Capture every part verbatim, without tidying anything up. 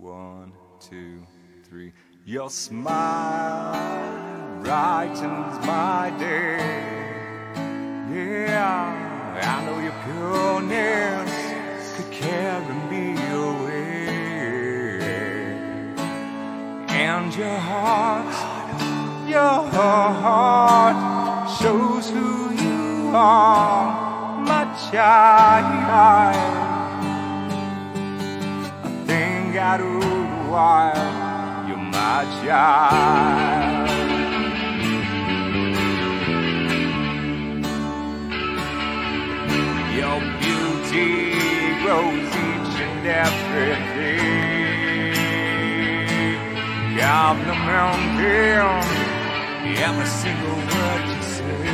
One, two, three. Your smile brightens my day. Yeah, I know your pureness could carry me away. And your heart, your heart shows who you are, my child. I think I'd a while, you're my child. Your beauty grows each and every day. Complimenting every single word you say.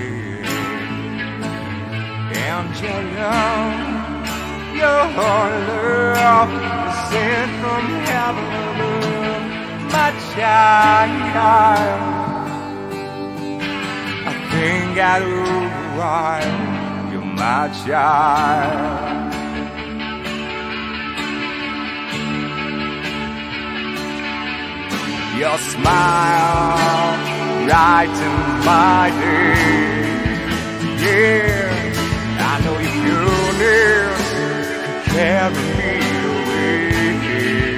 And your love, your love is sent from heaven, my child. I think I'd a while, you're my child. Your smile brightens my day. Yeah, I know your pureness could carry me away.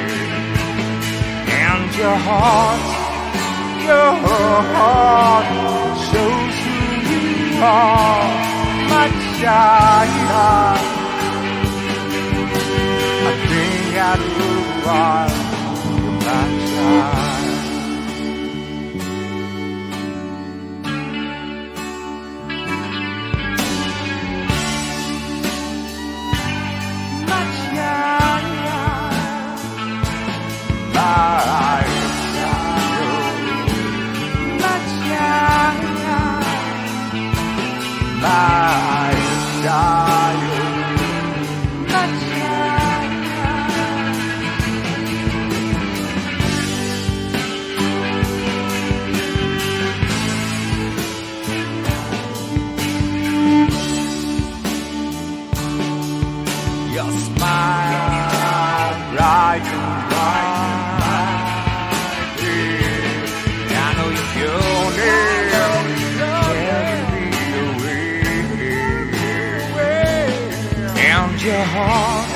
And your heart, your heart shows who you are, my child. I think I'd a while, you're my child. Your smile brightens my day. I know your pureness carry me away. And your heart,